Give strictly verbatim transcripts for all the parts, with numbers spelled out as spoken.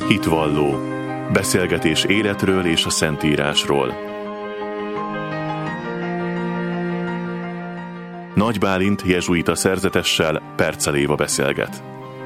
Hitvalló. Beszélgetés életről és a Szentírásról. Nagy Bálint jezsuita szerzetessel Percel Éva beszélget.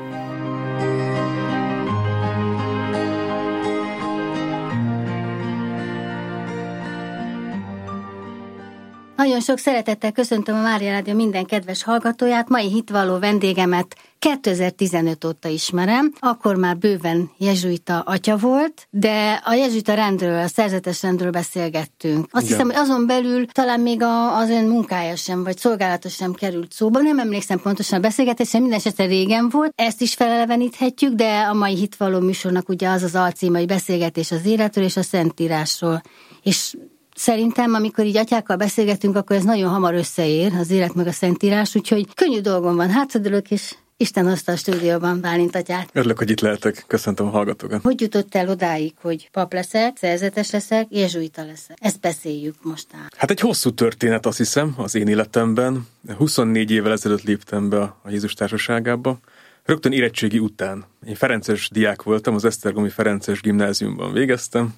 Nagyon sok szeretettel köszöntöm a Mária Rádió minden kedves hallgatóját. Mai hitvalló vendégemet kétezer-tizenöt óta ismerem, akkor már bőven jezsuita atya volt, de a jezsuita rendről, a szerzetes rendről beszélgettünk. Azt Igen. hiszem, hogy azon belül talán még a, az ön munkája sem, vagy szolgálata sem került szóba. Nem emlékszem pontosan a beszélgetésre, minden esetre régen volt. Ezt is feleleveníthetjük, de a mai hitvalló műsornak ugye az az alcíme, hogy beszélgetés az életről és a Szentírásról. És szerintem, amikor így atyákkal beszélgetünk, akkor ez nagyon hamar összeér, az élet meg a Szentírás, úgyhogy könnyű dolgom van. Hátradőlök, és Isten hozta a stúdióban Bálint atyát. Örülök, hogy itt lehetek. Köszöntöm a hallgatókat. Hogy jutott el odáig, hogy pap leszek, szerzetes leszek, jezsuita leszek? Ezt beszéljük most át. Hát egy hosszú történet, azt hiszem, az én életemben. huszonnégy évvel ezelőtt léptem be a Jézus társaságába. Rögtön érettségi után. Én ferences diák voltam, az Esztergomi Ferences Gimnáziumban végeztem.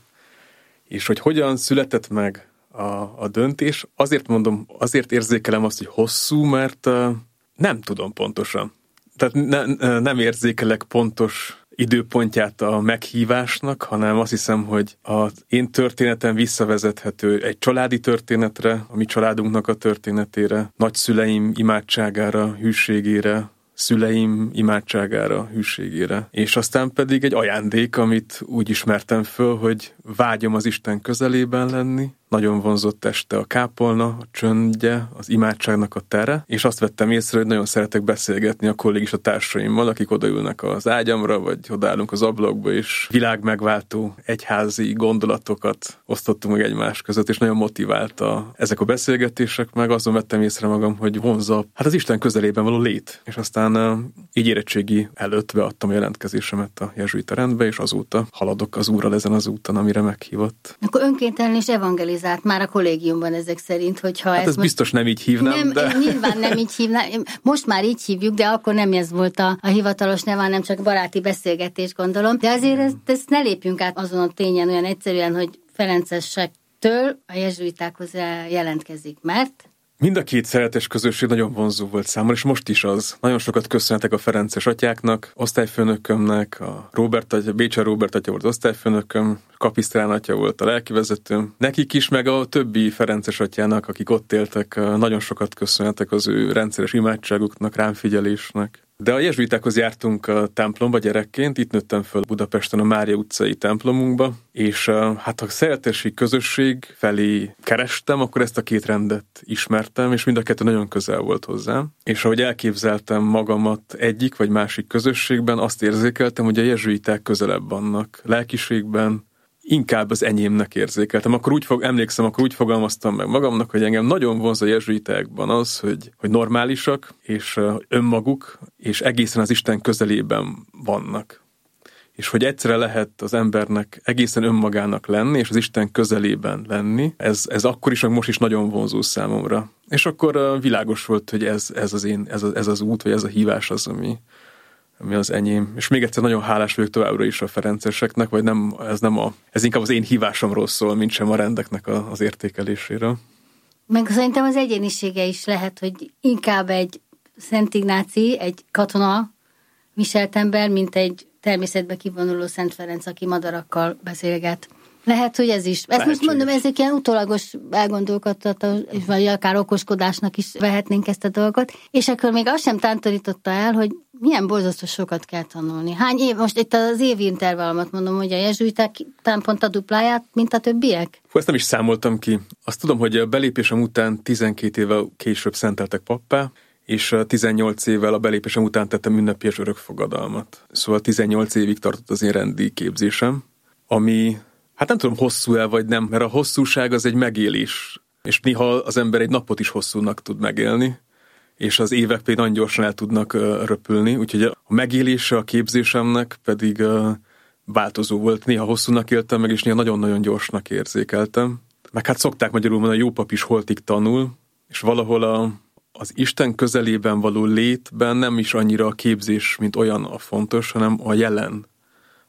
És hogy hogyan született meg a, a döntés, azért mondom, azért érzékelem azt, hogy hosszú, mert uh, nem tudom pontosan. Tehát ne, nem érzékelek pontos időpontját a meghívásnak, hanem azt hiszem, hogy az én történetem visszavezethető egy családi történetre, a mi családunknak a történetére, nagyszüleim imádságára, hűségére, szüleim imádságára, hűségére. És aztán pedig egy ajándék, amit úgy ismertem föl, hogy vágyom az Isten közelében lenni. Nagyon vonzott este a kápolna, a csöndje, az imádságnak a tere, és azt vettem észre, hogy nagyon szeretek beszélgetni a kollégis a társaimmal, akik odaülnek az ágyamra, vagy odaállunk az ablakba, és világmegváltó egyházi gondolatokat osztottunk meg egymás között, és nagyon motiválta ezek a beszélgetések, meg azon vettem észre magam, hogy vonza hát az Isten közelében való lét. És aztán így érettségi előtt beadtam a jelentkezésemet a jezsuita rendbe, és azóta haladok az Úrral ezen az úton, amire meghívott. Akkor önkéntelen és evangelizált már a kollégiumban ezek szerint, hogyha hát ez... ez biztos nem így hívnám, nem, de... Nyilván nem így hívnám. Most már így hívjuk, de akkor nem ez volt a, a hivatalos neve, hanem csak baráti beszélgetés, gondolom. De azért ezt, ezt ne lépjünk át azon a tényen olyan egyszerűen, hogy ferencesektől a jezsuitákhoz jelentkezik, mert... Mind a két szeretes közösség nagyon vonzó volt számomra, és most is az. Nagyon sokat köszönhetek a ferences atyáknak, osztályfőnökömnek, a Róbert atya, Bécser Róbert atya volt osztályfőnököm, Kapisztrán atya volt a lelkivezetőm. Nekik is, meg a többi ferences atyának, akik ott éltek, nagyon sokat köszönhetek az ő rendszeres imádságuknak, ránfigyelésnek. De a jezsuitákhoz jártunk a templomba gyerekként, itt nőttem föl Budapesten a Mária utcai templomunkba, és hát a szeretesi közösség felé kerestem, akkor ezt a két rendet ismertem, és mind a kettő nagyon közel volt hozzám. És ahogy elképzeltem magamat egyik vagy másik közösségben, azt érzékeltem, hogy a jezsuiták közelebb vannak lelkiségben, inkább az enyémnek érzékeltem. Akkor úgy fog, emlékszem, akkor úgy fogalmaztam meg magamnak, hogy engem nagyon vonz a jezsuitákban az, hogy, hogy normálisak, és önmaguk, és egészen az Isten közelében vannak. És hogy egyszerre lehet az embernek egészen önmagának lenni, és az Isten közelében lenni, ez, ez akkor is, meg most is nagyon vonzó számomra. És akkor világos volt, hogy ez, ez, az, én, ez, ez az út, vagy ez a hívás az, ami... ami az enyém. És még egyszer nagyon hálás vagyok továbbra is a ferenceseknek, vagy nem, ez nem a, ez inkább az én hívásomról szól, mint sem a rendeknek a, az értékeléséről. Meg szerintem az egyénisége is lehet, hogy inkább egy Szent Ignáci, egy katona viselt ember, mint egy természetbe kivonuló Szent Ferenc, aki madarakkal beszélget. Lehet, hogy ez is. Ezt Lehetséges. Most mondom, ezek ilyen utólagos elgondolkodtató, vagy akár okoskodásnak is vehetnénk ezt a dolgot. És akkor még azt sem tántorította el, hogy milyen borzasztó sokat kell tanulni. Hány év? Most itt az évi intervallomat mondom, hogy a jezsuiták talán pont a dupláját, mint a többiek? Hú, ezt nem is számoltam ki. Azt tudom, hogy a belépésem után tizenkét évvel később szenteltek pappá, és tizennyolc évvel a belépésem után tettem ünnepélyes örökfogadalmat. Szóval tizennyolc évig tartott az én rendi képzésem, ami... Hát nem tudom, hosszú-e vagy nem, mert a hosszúság az egy megélés, és néha az ember egy napot is hosszúnak tud megélni, és az évek pedig nagyon gyorsan el tudnak uh, röpülni, úgyhogy a megélése a képzésemnek pedig uh, változó volt. Néha hosszúnak éltem meg, és néha nagyon-nagyon gyorsnak érzékeltem. Meg hát szokták magyarul mondani, a jó pap is holtig tanul, és valahol a, az Isten közelében való létben nem is annyira a képzés, mint olyan a fontos, hanem a jelen.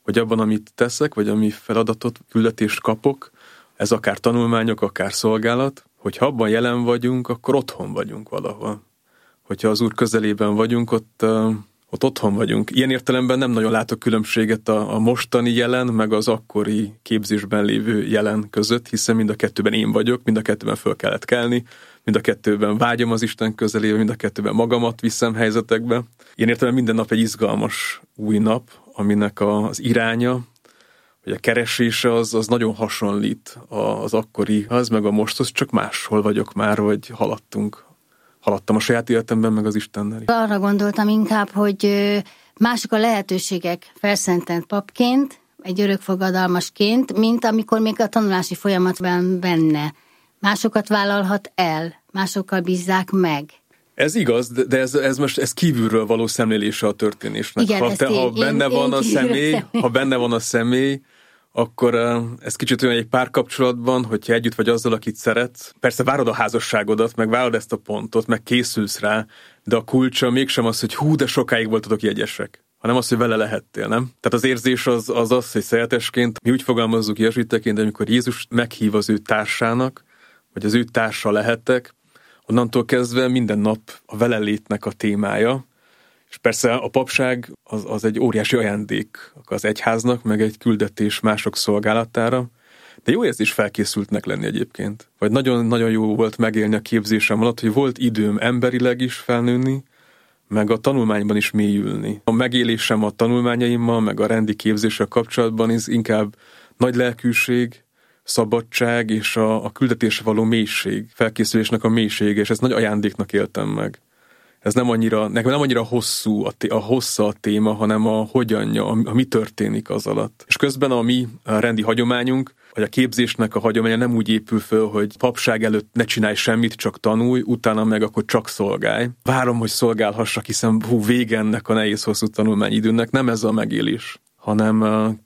hogy abban, amit teszek, vagy ami feladatot, küldetést kapok, ez akár tanulmányok, akár szolgálat, hogyha abban jelen vagyunk, akkor otthon vagyunk valahol. Hogyha az Úr közelében vagyunk, ott, ott otthon vagyunk. Ilyen értelemben nem nagyon látok különbséget a, a mostani jelen, meg az akkori képzésben lévő jelen között, hiszen mind a kettőben én vagyok, mind a kettőben föl kellett kelni, mind a kettőben vágyom az Isten közelébe, mind a kettőben magamat viszem helyzetekbe. Ilyen értelemben minden nap egy izgalmas új nap, aminek az iránya, hogy a keresése az, az nagyon hasonlít az akkorihoz, meg a mosthoz, csak máshol vagyok már, vagy haladtunk. Haladtam a saját életemben, meg az Istennel. Arra gondoltam inkább, hogy mások a lehetőségek felszentelt papként, egy örökfogadalmasként, mint amikor még a tanulási folyamatban benne. Másokat vállalhat el, másokkal bízzák meg. Ez igaz, de ez, ez most ez kívülről való szemlélése a történésnek. Igen, ha, te, ha én, benne én, van én a személy, személy, ha benne van a személy, akkor ez kicsit olyan egy párkapcsolatban, hogyha együtt vagy azzal, akit szeretsz. Persze várod a házasságodat, meg várod ezt a pontot, meg készülsz rá, de a kulcsa mégsem az, hogy hú, de sokáig voltatok jegyesek, hanem az, hogy vele lehettél, nem? Tehát az érzés az az, az hogy szeretesként, mi úgy fogalmazzuk jezsuiteként, amikor Jézus meghív az ő társának, vagy az ő társa lehettek, onnantól kezdve minden nap a velelétnek a témája, és persze a papság az, az egy óriási ajándék az egyháznak, meg egy küldetés mások szolgálatára, de jó érzés felkészültnek lenni egyébként. Vagy nagyon-nagyon jó volt megélni a képzésem alatt, hogy volt időm emberileg is felnőni, meg a tanulmányban is mélyülni. A megélésem a tanulmányaimmal, meg a rendi képzéssel kapcsolatban is inkább nagy lelkűség, szabadság és a, a küldetésre való mélység, felkészülésnek a mélysége, és ezt nagy ajándéknak éltem meg. Ez nem annyira, nekem nem annyira hosszú, a, té- a hossza a téma, hanem a hogyanja, a, a mi történik az alatt. És közben a mi a rendi hagyományunk, vagy a képzésnek a hagyománya nem úgy épül föl, hogy papság előtt ne csinálj semmit, csak tanulj, utána meg akkor csak szolgálj. Várom, hogy szolgálhassak, hiszen hú, vége ennek a nehéz hosszú tanulmányidőnek, nem ez a megélés, hanem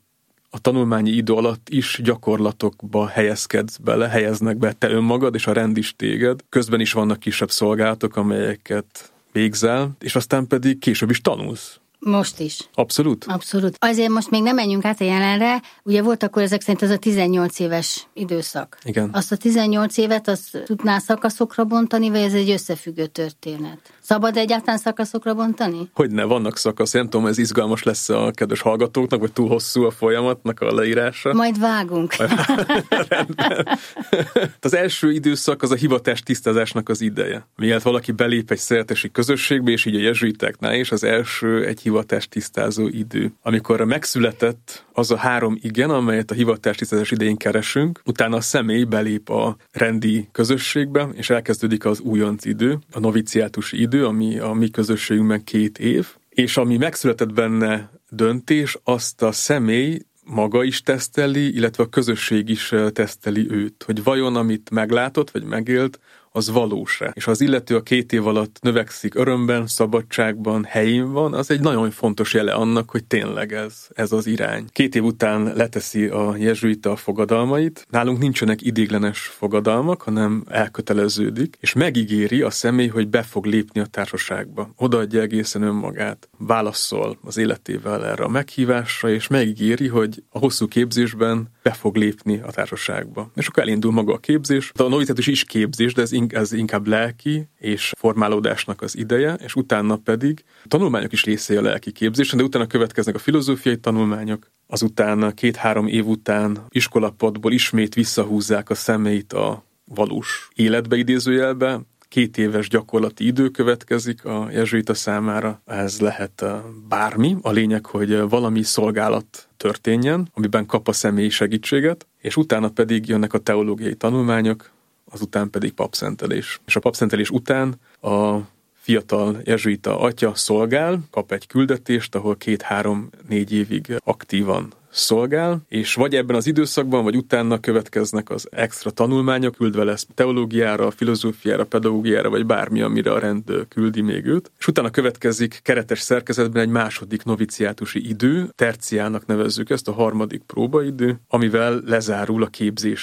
a tanulmányi idő alatt is gyakorlatokba helyezkedsz bele, helyeznek be te önmagad, és a rend is téged. Közben is vannak kisebb szolgálatok, amelyeket végzel, és aztán pedig később is tanulsz. Most is. Abszolút? Abszolút. Azért most még nem menjünk át a jelenre. Ugye volt akkor ezek szerint az a tizennyolc éves időszak. Igen. Azt a tizennyolc évet azt tudnál szakaszokra bontani, vagy ez egy összefüggő történet? Szabad egyáltalán szakaszokra bontani? Hogyne, vannak szakasz. Nem tudom, ez izgalmas lesz a kedves hallgatóknak, vagy túl hosszú a folyamatnak a leírása. Majd vágunk. Rendben. Az első időszak az a hivatás tisztázásnak az ideje. Mielőtt valaki belép egy szeretesi közösségbe, és így a jezsuitáknál is az első egy hivatás tisztázó idő. Amikor megszületett az a három igen, amelyet a hivatás tisztázás idején keresünk, utána a személy belép a rendi közösségbe, és elkezdődik az újonc idő, a noviciátusi idő, ami a mi közösségünkben két év, és ami megszületett benne döntés, azt a személy maga is teszteli, illetve a közösség is teszteli őt, hogy vajon amit meglátott, vagy megélt, az valós-e. És ha az illető a két év alatt növekszik örömben, szabadságban, helyén van, az egy nagyon fontos jele annak, hogy tényleg ez, ez az irány. Két év után leteszi a jezsuita a fogadalmait. Nálunk nincsenek idéglenes fogadalmak, hanem elköteleződik, és megígéri a személy, hogy be fog lépni a társaságba. Odaadja egészen önmagát. Válaszol az életével erre a meghívásra, és megígéri, hogy a hosszú képzésben be fog lépni a társaságba. És akkor elindul maga a képzés. A noviciátus is képzés, de ez ez inkább lelki és formálódásnak az ideje, és utána pedig a tanulmányok is részei a lelki képzésen, de utána következnek a filozófiai tanulmányok, azután két-három év után iskolapadból ismét visszahúzzák a személyt a valós életbe idézőjelbe, két éves gyakorlati idő következik a jezsuita számára. Ez lehet bármi, a lényeg, hogy valami szolgálat történjen, amiben kap a személy segítséget, és utána pedig jönnek a teológiai tanulmányok, azután pedig papszentelés. És a papszentelés után a fiatal jezsuita atya szolgál, kap egy küldetést, ahol két-három-négy évig aktívan szolgál, és vagy ebben az időszakban, vagy utána következnek az extra tanulmányok, küldve lesz teológiára, filozófiára, pedagógiára, vagy bármi, amire a rend küldi még őt. És utána következik keretes szerkezetben egy második noviciátusi idő, terciának nevezzük ezt, a harmadik próbaidő, amivel lezárul a képzése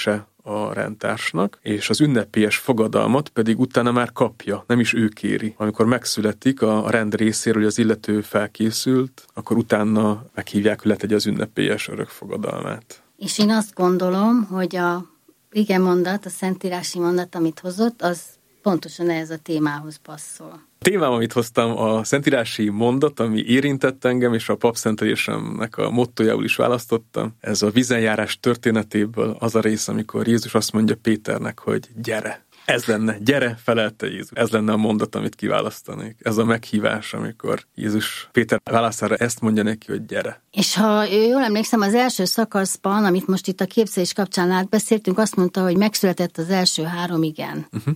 a rendtársnak, és az ünnepélyes fogadalmat pedig utána már kapja, nem is ő kéri. Amikor megszületik a rend részéről, hogy az illető felkészült, akkor utána meghívják, hogy letegye az ünnepélyes örökfogadalmát. És én azt gondolom, hogy a igen mondat, a szentírási mondat, amit hozott, az pontosan ehhez a témához passzol. A témám, amit hoztam, a szentírási mondat, ami érintett engem, és a papszentelésemnek a mottójául is választottam. Ez a vízenjárás történetéből az a rész, amikor Jézus azt mondja Péternek, hogy gyere. Ez lenne, gyere, felelte Jézus. Ez lenne a mondat, amit kiválasztanék. Ez a meghívás, amikor Jézus Péter válaszára ezt mondja neki, hogy gyere. És ha jól emlékszem, az első szakaszban, amit most itt a képzelés kapcsán átbeszéltünk, azt mondta, hogy megszületett az első három igen. Uh-huh.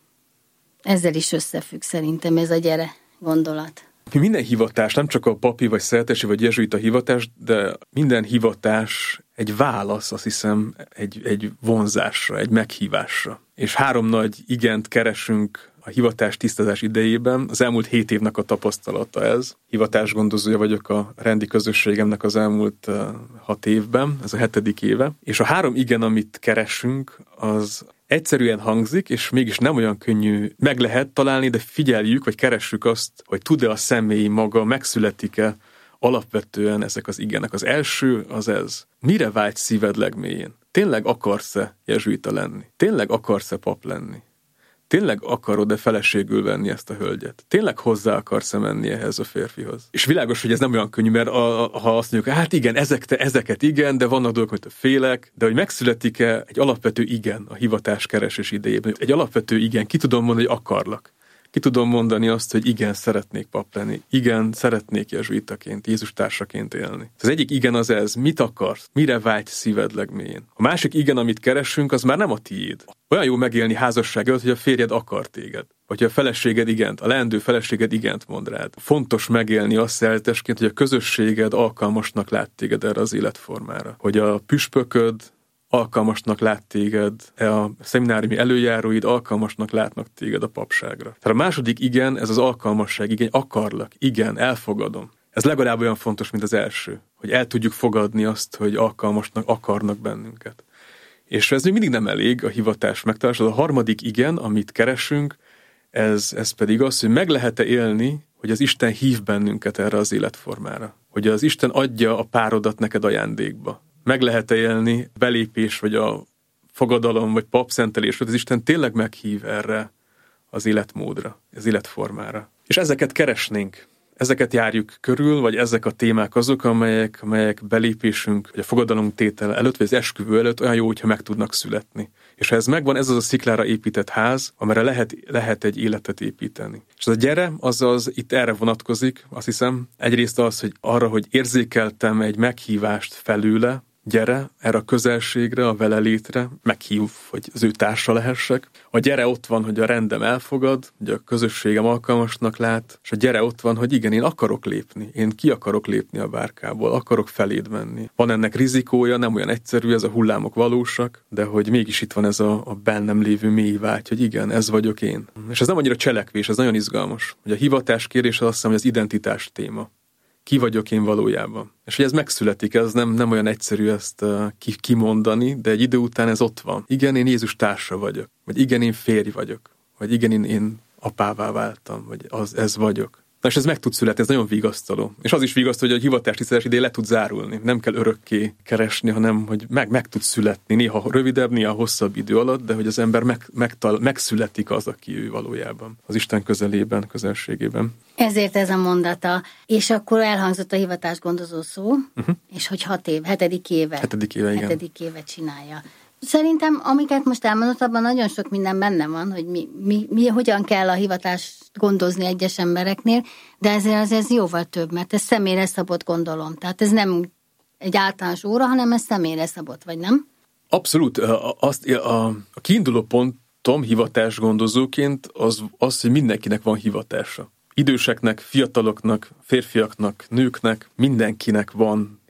Ezzel is összefügg szerintem ez a gyere gondolat. Minden hivatás, nem csak a papi, vagy szerzetesi, vagy jezsuita hivatás, de minden hivatás egy válasz, azt hiszem, egy, egy vonzásra, egy meghívásra. És három nagy igent keresünk a hivatás tisztázás idejében. Az elmúlt hét évnek a tapasztalata ez. Hivatásgondozója vagyok a rendi közösségemnek az elmúlt uh, hat évben, ez a hetedik éve. És a három igen, amit keresünk, az egyszerűen hangzik, és mégis nem olyan könnyű meg lehet találni, de figyeljük, vagy keressük azt, hogy tud-e a személy maga, megszületik-e alapvetően ezek az igenek. Az első az ez. Mire vágysz szíved legmélyén? Tényleg akarsz-e jezsuita lenni? Tényleg akarsz-e pap lenni? Tényleg akarod-e feleségül venni ezt a hölgyet? Tényleg hozzá akarsz-e menni ehhez a férfihoz? És világos, hogy ez nem olyan könnyű, mert a, a, ha azt mondjuk, hát igen, ezek, te, ezeket igen, de vannak dolgok, hogy félek, de hogy megszületik-e egy alapvető igen a hivatás keresés idejében? Egy alapvető igen, ki tudom mondani, hogy akarlak. Ki tudom mondani azt, hogy igen, szeretnék pap lenni. Igen, szeretnék jezsuitaként, Jézus társaként élni. Az egyik igen az ez, mit akarsz? Mire vágysz szíved legmélyén? A másik igen, amit keresünk, az már nem a tiéd. Olyan jó megélni házasság előtt, hogy a férjed akar téged. Vagy a feleséged igent, a leendő feleséged igent mond rád. Fontos megélni azt szerzetesként, hogy a közösséged alkalmasnak lát téged erre az életformára. Hogy a püspököd alkalmasnak lát téged, a szemináriumi előjáróid alkalmasnak látnak téged a papságra. Tehát a második igen, ez az alkalmasság, igen, akarlak, igen, elfogadom. Ez legalább olyan fontos, mint az első, hogy el tudjuk fogadni azt, hogy alkalmasnak akarnak bennünket. És ez még mindig nem elég a hivatás megtalálása. A harmadik igen, amit keresünk, ez, ez pedig az, hogy meg lehet-e élni, hogy az Isten hív bennünket erre az életformára. Hogy az Isten adja a párodat neked ajándékba. Meg lehet-e élni belépés, vagy a fogadalom, vagy papszentelés, hogy az Isten tényleg meghív erre az életmódra, az életformára. És ezeket keresnénk, ezeket járjuk körül, vagy ezek a témák azok, amelyek, amelyek belépésünk, vagy a fogadalomtétel előtt, vagy az esküvő előtt olyan jó, hogyha meg tudnak születni. És ha ez megvan, ez az a sziklára épített ház, amire lehet, lehet egy életet építeni. És az a gyere, azaz itt erre vonatkozik, azt hiszem, egyrészt az, hogy arra, hogy érzékeltem egy meghívást felőle, gyere erre a közelségre, a vele létre, meghív, hogy az ő társa lehessek. A gyere ott van, hogy a rendem elfogad, hogy a közösségem alkalmasnak lát, és a gyere ott van, hogy igen, én akarok lépni, én ki akarok lépni a bárkából, akarok feléd menni. Van ennek rizikója, nem olyan egyszerű, ez a hullámok valósak, de hogy mégis itt van ez a, a bennem lévő mély vágy, hogy igen, ez vagyok én. És ez nem annyira cselekvés, ez nagyon izgalmas. Hogy a hivatás kérés azt hiszem, hogy az identitás téma. Ki vagyok én valójában. És hogy ez megszületik, ez nem, nem olyan egyszerű ezt uh, ki, kimondani, de egy idő után ez ott van. Igen, én Jézus társa vagyok. Vagy igen, én férj vagyok. Vagy igen, én, én apává váltam. Vagy az, ez vagyok. Na és ez meg tud születni, ez nagyon vigasztaló. És az is vigasztaló, hogy a hivatás tisztázás ideje le tud zárulni. Nem kell örökké keresni, hanem hogy meg, meg tud születni. Néha rövidebb, néha hosszabb idő alatt, de hogy az ember meg, megtal, megszületik az, aki ő valójában. Az Isten közelében, közelségében. Ezért ez a mondata. És akkor elhangzott a hivatás gondozó szó, uh-huh. és hogy hat év, hetedik éve. Hetedik éve, igen. Hetedik éve csinálja. Szerintem, amiket most elmondott, abban nagyon sok minden benne van, hogy mi, mi, mi hogyan kell a hivatást gondozni egyes embereknél, de ezért az ez jóval több, mert ez személyre szabott, gondolom. Tehát ez nem egy általános óra, hanem ez személyre szabott, vagy nem? Abszolút. Azt, a, a kiinduló pontom hivatás gondozóként az, az, hogy mindenkinek van hivatása. Időseknek, fiataloknak, férfiaknak, nőknek, mindenkinek van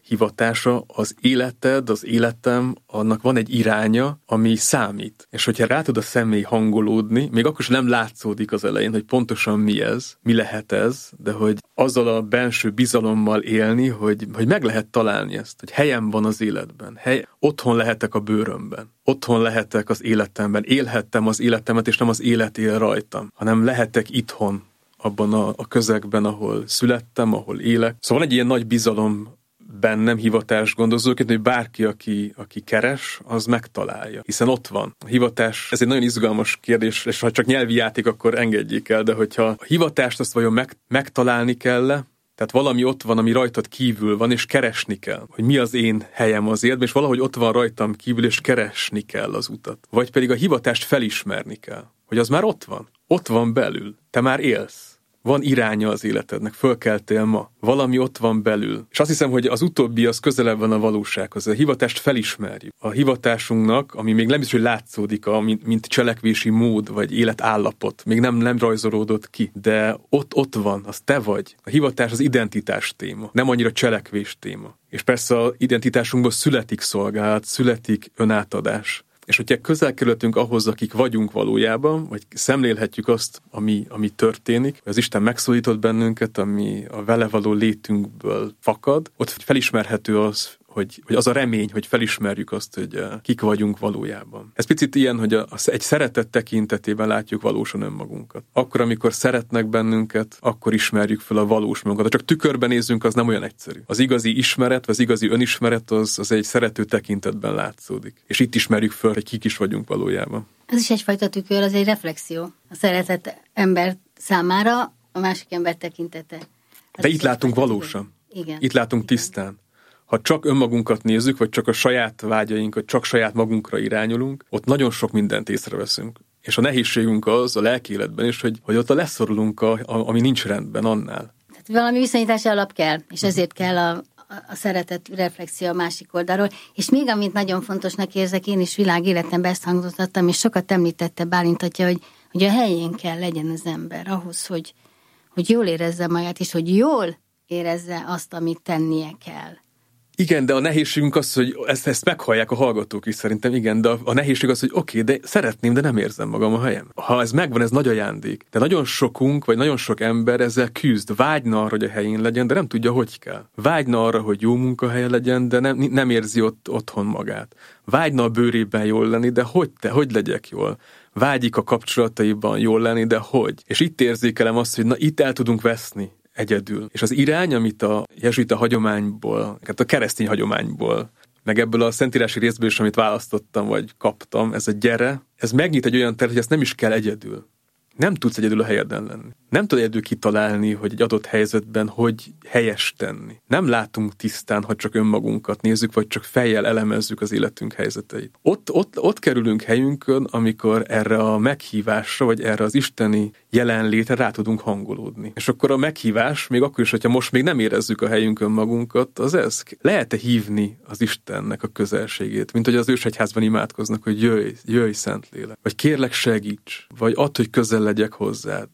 hivatása, az életed, az életem, annak van egy iránya, ami számít. És hogyha rá tud a személy hangolódni, még akkor sem nem látszódik az elején, hogy pontosan mi ez, mi lehet ez, de hogy azzal a belső bizalommal élni, hogy, hogy meg lehet találni ezt, hogy helyem van az életben, hely, otthon lehetek a bőrömben, otthon lehetek az életemben, élhettem az életemet, és nem az élet él rajtam, hanem lehetek itthon, abban a, a közegben, ahol születtem, ahol élek. Szóval van egy ilyen nagy bizalom bennem hivatás gondozóként, hogy bárki, aki, aki keres, az megtalálja. Hiszen ott van. A hivatás, ez egy nagyon izgalmas kérdés, és ha csak nyelvi játék, akkor engedjék el, de hogyha a hivatást azt vajon meg, megtalálni kell, tehát valami ott van, ami rajtad kívül van, és keresni kell, hogy mi az én helyem az életben, és valahogy ott van rajtam kívül, és keresni kell az utat. Vagy pedig a hivatást felismerni kell, hogy az már ott van. Ott van belül. Te már élsz. Van iránya az életednek, fölkeltél ma. Valami ott van belül. És azt hiszem, hogy az utóbbi az közelebb van a valósághoz. A hivatást felismerjük. A hivatásunknak, ami még nem is, hogy látszódik, a, mint, mint cselekvési mód, vagy életállapot, még nem, nem rajzolódott ki, de ott, ott van, az te vagy. A hivatás az identitás téma, nem annyira cselekvés téma. És persze az identitásunkból születik szolgálat, születik önátadás. És hogyha közel kerültünk ahhoz, akik vagyunk valójában, vagy szemlélhetjük azt, ami, ami történik, vagy az Isten megszólított bennünket, ami a vele való létünkből fakad, ott felismerhető az, hogy, hogy az a remény, hogy felismerjük azt, hogy kik vagyunk valójában. Ez picit ilyen, hogy a, egy szeretet tekintetében látjuk valósan önmagunkat. Akkor, amikor szeretnek bennünket, akkor ismerjük fel a valós magunkat. Ha csak tükörben nézzünk, az nem olyan egyszerű. Az igazi ismeret, vagy az igazi önismeret, az, az egy szerető tekintetben látszódik. És itt ismerjük fel, hogy kik is vagyunk valójában. Ez is egyfajta tükör, az egy reflexió. A szeretett ember számára a másik ember tekintete. Ez De itt látunk valósan. Igen. Itt látunk tisztán. Ha csak önmagunkat nézzük, vagy csak a saját vágyainkat, csak saját magunkra irányulunk, ott nagyon sok mindent észreveszünk. És a nehézségünk az a lelki életben is, hogy, hogy ott a leszorulunk, a, a, ami nincs rendben annál. Tehát valami viszonyítási alap kell, és ezért kell a, a szeretet reflexió a másik oldalról. És még amit nagyon fontosnak érzek, én is világéletemben ezt hangoztattam, és sokat említette Bálint atya, hogy, hogy a helyén kell legyen az ember ahhoz, hogy, hogy jól érezze magát, és hogy jól érezze azt, amit tennie kell. Igen, de a nehézségünk az, hogy ezt, ezt meghallják a hallgatók is szerintem, igen, de a, a nehézség az, hogy oké, okay, de szeretném, de nem érzem magam a helyem. Ha ez megvan, ez nagy ajándék. De nagyon sokunk, vagy nagyon sok ember ezzel küzd, vágyna arra, hogy a helyén legyen, de nem tudja, hogy kell. Vágyna arra, hogy jó munkahelye legyen, de nem, nem érzi ott otthon magát. Vágyna a bőrében jól lenni, de hogy te, hogy legyek jól? Vágyik a kapcsolataiban jól lenni, de hogy? És itt érzékelem azt, hogy na itt el tudunk veszni. Egyedül. És az irány, amit a jezsuita hagyományból, hát a keresztény hagyományból, meg ebből a szentírási részből is, amit választottam, vagy kaptam, ez a gyere, ez megnyit egy olyan teret, hogy ezt nem is kell egyedül. Nem tudsz egyedül a helyeden lenni. Nem tudod egyedül kitalálni, hogy egy adott helyzetben hogy helyes tenni. Nem látunk tisztán, ha csak önmagunkat nézzük, vagy csak fejjel elemezzük az életünk helyzeteit. Ott, ott, ott kerülünk helyünkön, amikor erre a meghívásra, vagy erre az isteni jelenlétre rá tudunk hangolódni. És akkor a meghívás, még akkor is, hogyha most még nem érezzük a helyünkön magunkat, az ez. Lehet-e hívni az Istennek a közelségét, mint hogy az ősegyházban imádkoznak, hogy jöjj, jöjj Szentlélek, vagy kérlek segíts, vagy add, hogy közel legyek hozzád,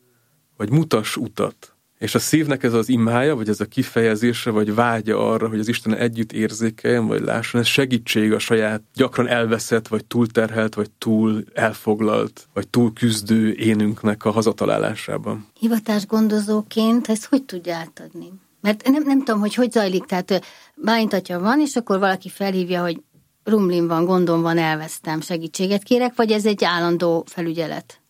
vagy mutass utat. És a szívnek ez az imája, vagy ez a kifejezése, vagy vágya arra, hogy az Isten együtt érzékeljen, vagy lásson, ez segítség a saját gyakran elveszett, vagy túlterhelt, vagy túl elfoglalt, vagy túl küzdő énünknek a hazatalálásában. Hivatásgondozóként ezt hogy tudja átadni? Mert nem, nem tudom, hogy hogy zajlik, tehát Bálint atya van, és akkor valaki felhívja, hogy rumlin van, gondom van, elvesztem, segítséget kérek, vagy ez egy állandó felügyelet?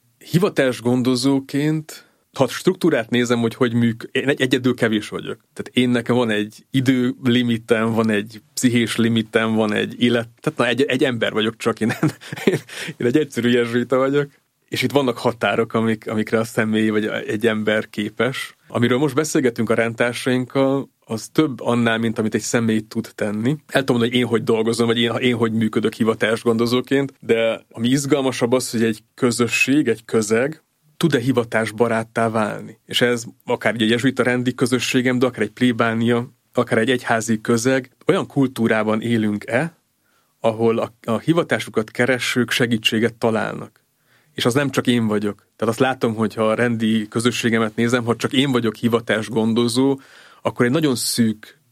Hivatásgondozóként, ha struktúrát nézem, hogy hogy működik, én egy egyedül kevés vagyok. Tehát én nekem van egy időlimitem, van egy pszichés limitem, van egy élet, tehát na, egy, egy ember vagyok csak, én, én, én egy egyszerű jezsuita vagyok, és itt vannak határok, amik, amikre a személy vagy egy ember képes. Amiről most beszélgetünk a rendtársainkkal, az több annál, mint amit egy személy tud tenni. El tudom mondani, hogy én hogy dolgozom, vagy én, én hogy működök hivatásgondozóként, de ami izgalmasabb az, hogy egy közösség, egy közeg tud-e hivatásbaráttá válni. És ez akár egy jezsuita rendi közösségem, de akár egy plébánia, akár egy egyházi közeg, olyan kultúrában élünk-e, ahol a, a hivatásukat keresők segítséget találnak. És az nem csak én vagyok. Tehát azt látom, hogy ha a rendi közösségemet nézem, ha csak én vagyok hivatásgondozó, akkor egy nagyon szűk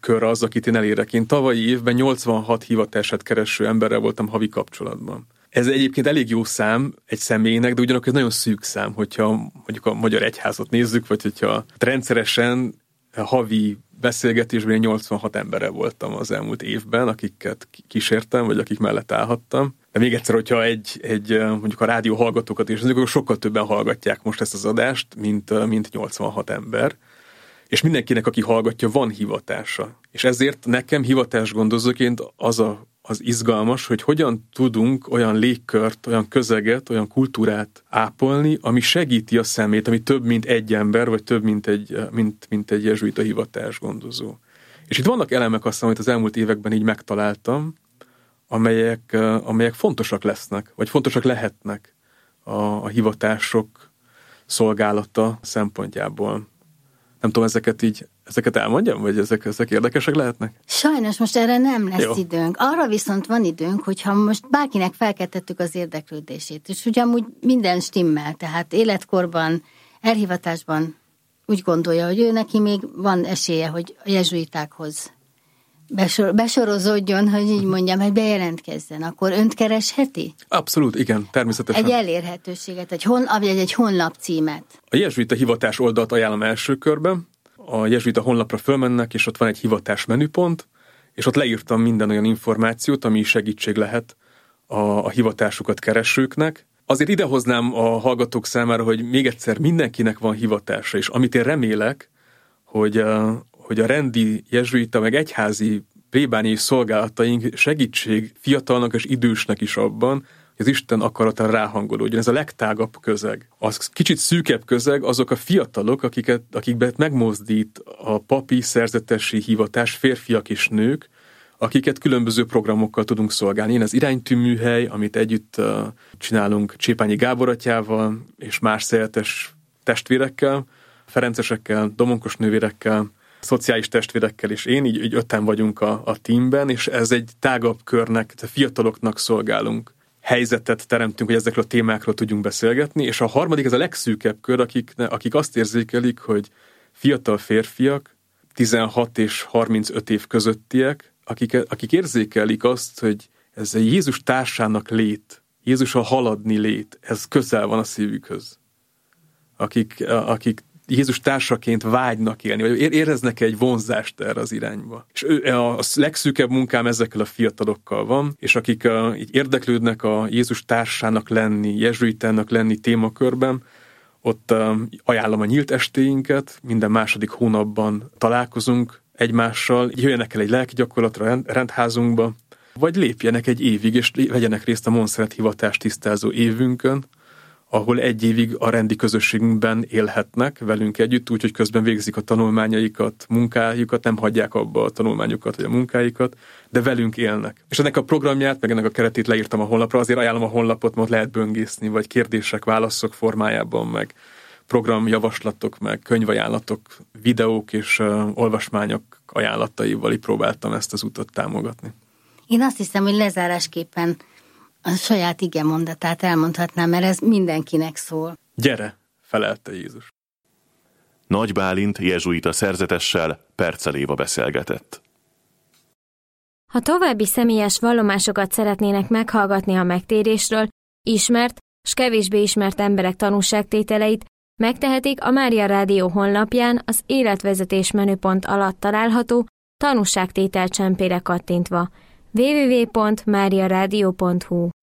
kör az, akit én elérek. Én tavalyi évben nyolcvanhat hivatását kereső emberrel voltam havi kapcsolatban. Ez egyébként elég jó szám egy személynek, de ugyanakkor ez nagyon szűk szám, hogyha mondjuk a Magyar Egyházat nézzük, vagy hogyha rendszeresen havi beszélgetésben nyolcvanhat emberrel voltam az elmúlt évben, akiket kísértem, vagy akik mellett állhattam. De még egyszer, hogyha egy, egy mondjuk a rádió hallgatókat is, akkor sokkal többen hallgatják most ezt az adást, mint, mint nyolcvanhat ember. És mindenkinek, aki hallgatja, van hivatása. És ezért nekem hivatásgondozóként az a az izgalmas, hogy hogyan tudunk olyan légkört, olyan közeget, olyan kultúrát ápolni, ami segíti a szemét, ami több, mint egy ember, vagy több, mint egy, mint, mint egy jezsuita hivatásgondozó. És itt vannak elemek azt hiszem, amit az elmúlt években így megtaláltam, amelyek, amelyek fontosak lesznek, vagy fontosak lehetnek a, a hivatások szolgálata szempontjából. Nem tudom, ezeket így, ezeket elmondjam, vagy ezek, ezek érdekesek lehetnek? Sajnos most erre nem lesz Jó. időnk. Arra viszont van időnk, hogyha most bárkinek felkeltettük az érdeklődését, és ugye amúgy minden stimmel, tehát életkorban, elhivatásban úgy gondolja, hogy ő neki még van esélye, hogy a jezsuitákhoz besor, besorozódjon, hogy így mondjam, hogy bejelentkezzen, akkor önt keresheti? Abszolút, igen, természetesen. Egy elérhetőséget, egy, hon, vagy egy honlap címet. A jezsuita hivatás oldalt ajánlom első körben. A jezsuita honlapra fölmennek, és ott van egy hivatás menüpont, és ott leírtam minden olyan információt, ami segítség lehet a, a hivatásukat keresőknek. Azért idehoznám a hallgatók számára, hogy még egyszer mindenkinek van hivatása, és amit én remélek, hogy, hogy a rendi jezsuita meg egyházi plébániai szolgálataink segítség fiatalnak és idősnek is abban, hogy az Isten akaratán ráhangolódjon. Ez a legtágabb közeg. Az kicsit szűkebb közeg azok a fiatalok, akiket, akikben megmozdít a papi szerzetesi hivatás, férfiak és nők, akiket különböző programokkal tudunk szolgálni. Én az iránytű műhely, amit együtt uh, csinálunk Csépányi Gábor atyával és más szeretes testvérekkel, ferencesekkel, domonkos nővérekkel, szociális testvérekkel, és én, így, így öten vagyunk a, a teamben, és ez egy tágabb körnek, a fiataloknak szolgálunk. Helyzetet teremtünk, hogy ezekről a témákról tudjunk beszélgetni, és a harmadik, ez a legszűkebb kör, akik, akik azt érzékelik, hogy fiatal férfiak, tizenhat és harmincöt év közöttiek, akik, akik érzékelik azt, hogy ez a Jézus társának lét, Jézussal haladni lét, ez közel van a szívükhöz. Akik, akik Jézus társaként vágynak élni, vagy éreznek egy vonzást erre az irányba. És ő, a legszűkebb munkám ezekkel a fiatalokkal van, és akik uh, így érdeklődnek a Jézus társának lenni, jezsuitának lenni témakörben, ott uh, ajánlom a nyílt estéinket, minden második hónapban találkozunk egymással, jöjjenek el egy lelki gyakorlatra rend, rendházunkba, vagy lépjenek egy évig, és vegyenek részt a Monszeret hivatás tisztázó évünkön, ahol egy évig a rendi közösségünkben élhetnek velünk együtt, úgyhogy közben végzik a tanulmányaikat, munkájukat, nem hagyják abba a tanulmányokat vagy a munkáikat, de velünk élnek. És ennek a programját, meg ennek a keretét leírtam a honlapra, azért ajánlom a honlapot, mert lehet böngészni, vagy kérdések, válaszok formájában, meg programjavaslatok, meg könyvajánlatok, videók és uh, olvasmányok ajánlataival így próbáltam ezt az utat támogatni. Én azt hiszem, hogy lezárásképpen a saját igemondatát elmondhatnám, mert ez mindenkinek szól. Gyere, felelte Jézus. Nagy Bálint jezsuita szerzetessel Perceléva beszélgetett. Ha további személyes vallomásokat szeretnének meghallgatni a megtérésről, ismert s kevésbé ismert emberek tanúságtételeit, megtehetik a Mária Rádió honlapján az életvezetés menüpont alatt található tanúságtétel csempére kattintva. double-u double-u double-u pont mária rádió pont hu